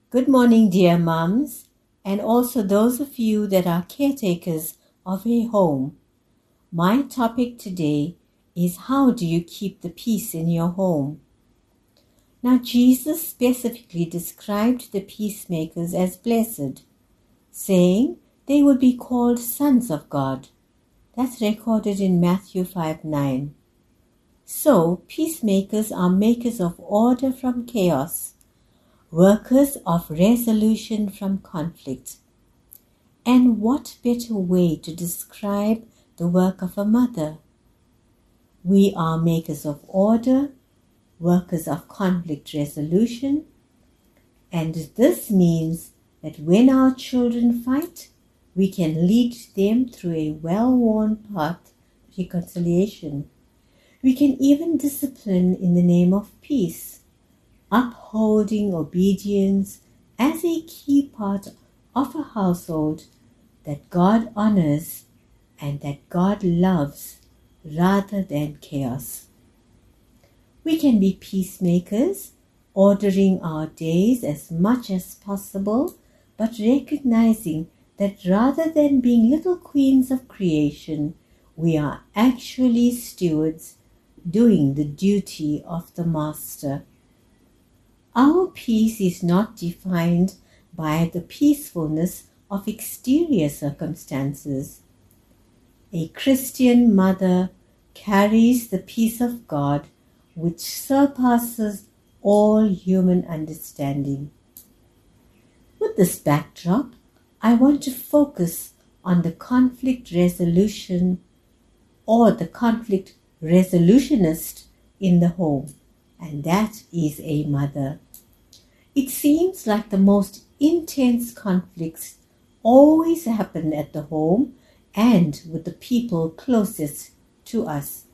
Good morning, dear mums, and also those of you that are caretakers of a home. My topic today is how do you keep the peace in your home? Now, Jesus specifically described the peacemakers as blessed, saying they would be called sons of God. That's recorded in Matthew 5:9. So, peacemakers are makers of order from chaos, workers of resolution from conflict. And what better way to describe the work of a mother? We are makers of order, workers of conflict resolution, and this means that when our children fight, we can lead them through a well-worn path of reconciliation. We can even discipline in the name of peace, upholding obedience as a key part of a household that God honors and that God loves rather than chaos. We can be peacemakers, ordering our days as much as possible, but recognizing that rather than being little queens of creation, we are actually stewards doing the duty of the Master. Our peace is not defined by the peacefulness of exterior circumstances. A Christian mother carries the peace of God which surpasses all human understanding. With this backdrop, I want to focus on the conflict resolution or the conflict resolutionist in the home, and that is a mother. It seems like the most intense conflicts always happen at the home and with the people closest to us.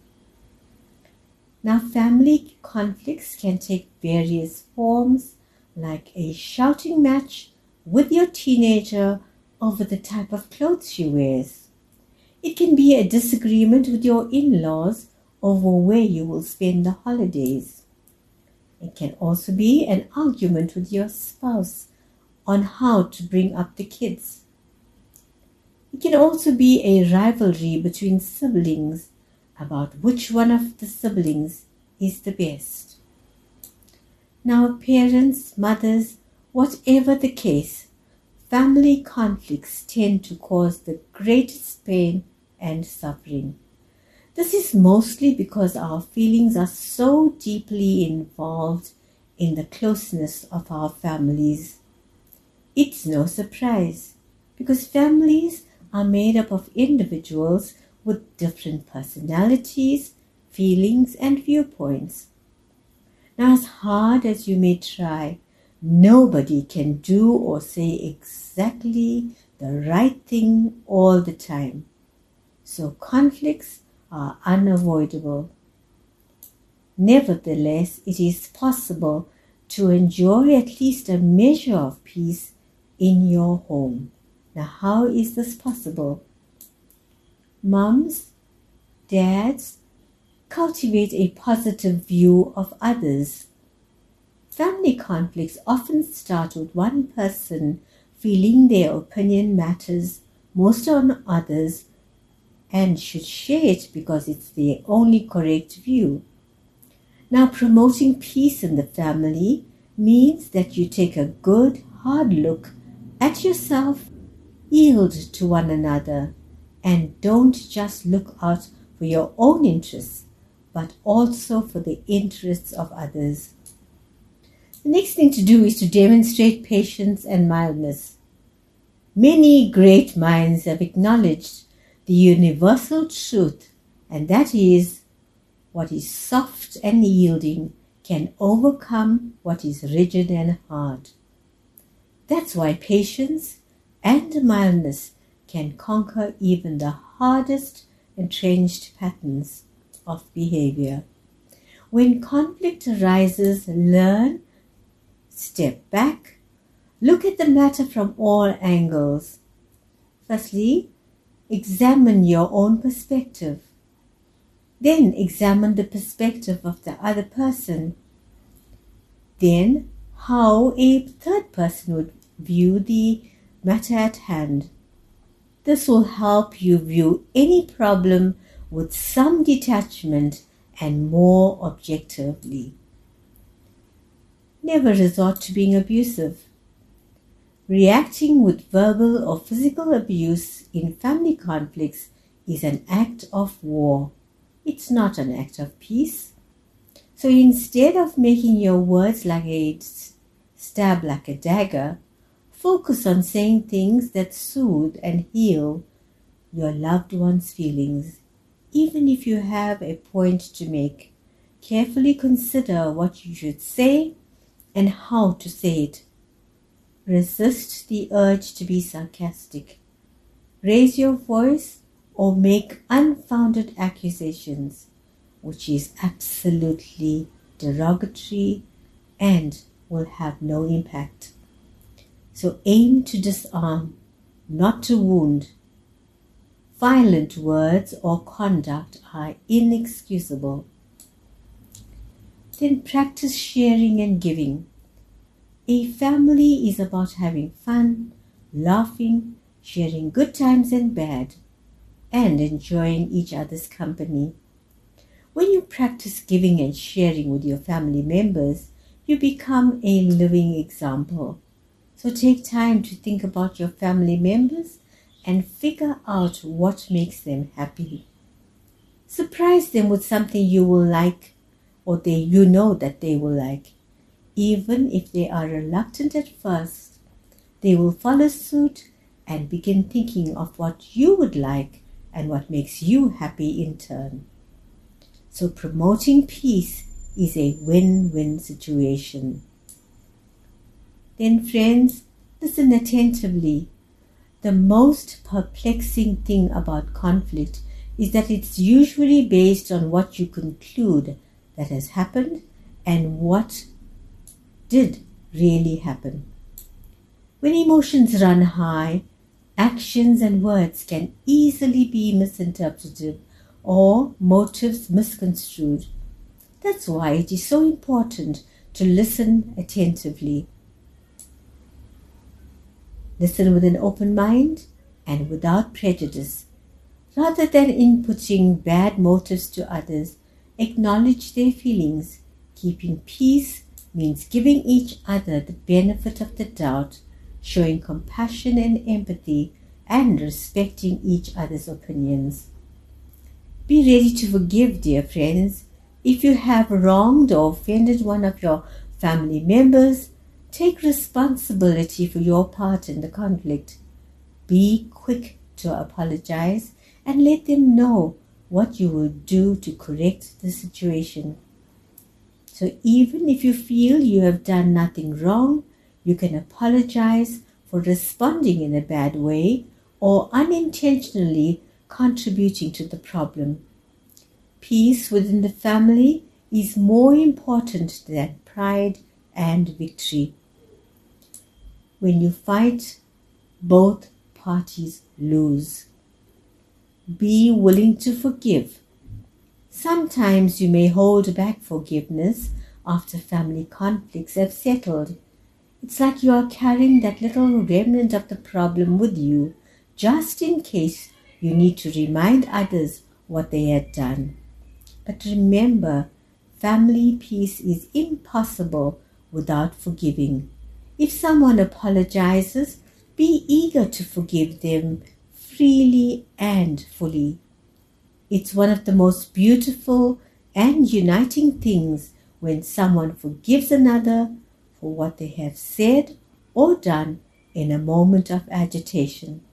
Now, family conflicts can take various forms, like a shouting match with your teenager over the type of clothes she wears. It can be a disagreement with your in-laws over where you will spend the holidays. It can also be an argument with your spouse on how to bring up the kids. It can also be a rivalry between siblings about which one of the siblings is the best. Now, parents, mothers, whatever the case, family conflicts tend to cause the greatest pain and suffering. This is mostly because our feelings are so deeply involved in the closeness of our families. It's no surprise, because families are made up of individuals with different personalities, feelings, and viewpoints. Now, as hard as you may try, nobody can do or say exactly the right thing all the time. So conflicts are unavoidable. Nevertheless, it is possible to enjoy at least a measure of peace in your home. Now, how is this possible? Mums, dads, cultivate a positive view of others. Family conflicts often start with one person feeling their opinion matters most on others and should share it because it's their only correct view. Now, promoting peace in the family means that you take a good, hard look at yourself, yield to one another, and don't just look out for your own interests, but also for the interests of others. The next thing to do is to demonstrate patience and mildness. Many great minds have acknowledged the universal truth, and that is, what is soft and yielding can overcome what is rigid and hard. That's why patience and mildness can conquer even the hardest entrenched patterns of behavior. When conflict arises, learn, step back, look at the matter from all angles. Firstly, examine your own perspective. Then examine the perspective of the other person. Then, how a third person would view the matter at hand. This will help you view any problem with some detachment and more objectively. Never resort to being abusive. Reacting with verbal or physical abuse in family conflicts is an act of war. It's not an act of peace. So instead of making your words like a stab like a dagger, focus on saying things that soothe and heal your loved one's feelings. Even if you have a point to make, carefully consider what you should say and how to say it. Resist the urge to be sarcastic. Raise your voice or make unfounded accusations, which is absolutely derogatory and will have no impact. So aim to disarm, not to wound. Violent words or conduct are inexcusable. Then practice sharing and giving. A family is about having fun, laughing, sharing good times and bad, and enjoying each other's company. When you practice giving and sharing with your family members, you become a living example. So take time to think about your family members and figure out what makes them happy. Surprise them with something you will like or you know that they will like. Even if they are reluctant at first, they will follow suit and begin thinking of what you would like and what makes you happy in turn. So promoting peace is a win-win situation. Then friends, listen attentively. The most perplexing thing about conflict is that it's usually based on what you conclude that has happened and what did really happen. When emotions run high, actions and words can easily be misinterpreted or motives misconstrued. That's why it is so important to listen attentively. Listen with an open mind and without prejudice. Rather than inputting bad motives to others, acknowledge their feelings. Keeping peace means giving each other the benefit of the doubt, showing compassion and empathy, and respecting each other's opinions. Be ready to forgive, dear friends. If you have wronged or offended one of your family members, take responsibility for your part in the conflict. Be quick to apologize and let them know what you will do to correct the situation. So even if you feel you have done nothing wrong, you can apologize for responding in a bad way or unintentionally contributing to the problem. Peace within the family is more important than pride and victory. When you fight, both parties lose. Be willing to forgive. Sometimes you may hold back forgiveness after family conflicts have settled. It's like you are carrying that little remnant of the problem with you, just in case you need to remind others what they had done. But remember, family peace is impossible without forgiving. If someone apologizes, be eager to forgive them freely and fully. It's one of the most beautiful and uniting things when someone forgives another for what they have said or done in a moment of agitation.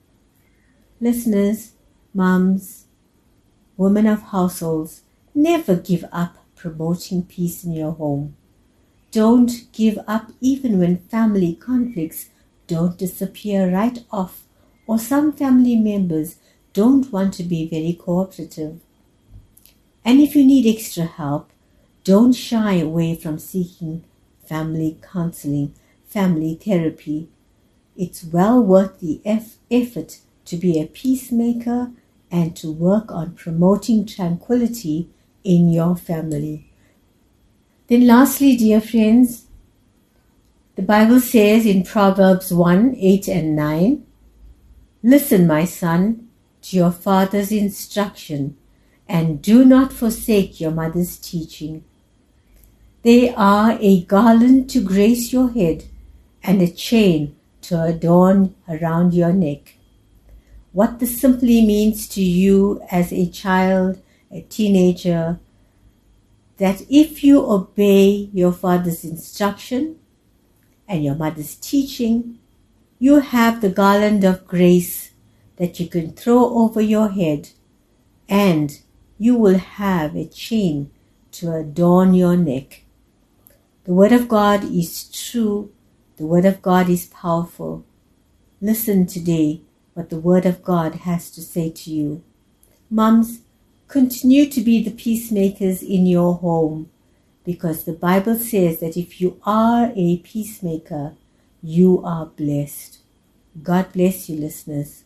Listeners, mums, women of households, never give up promoting peace in your home. Don't give up even when family conflicts don't disappear right off, or some family members don't want to be very cooperative. And if you need extra help, don't shy away from seeking family counseling, family therapy. It's well worth the effort to be a peacemaker and to work on promoting tranquility in your family. Then lastly, dear friends, The Bible says in Proverbs 1:8-9, "Listen, my son, to your father's instruction, and do not forsake your mother's teaching. They are a garland to grace your head and a chain to adorn around your neck." What this simply means to you as a child, a teenager, that if you obey your father's instruction and your mother's teaching, you have the garland of grace that you can throw over your head, and you will have a chain to adorn your neck. The Word of God is true. The Word of God is powerful. Listen today what the Word of God has to say to you. Moms, continue to be the peacemakers in your home, because the Bible says that if you are a peacemaker, you are blessed. God bless you, listeners.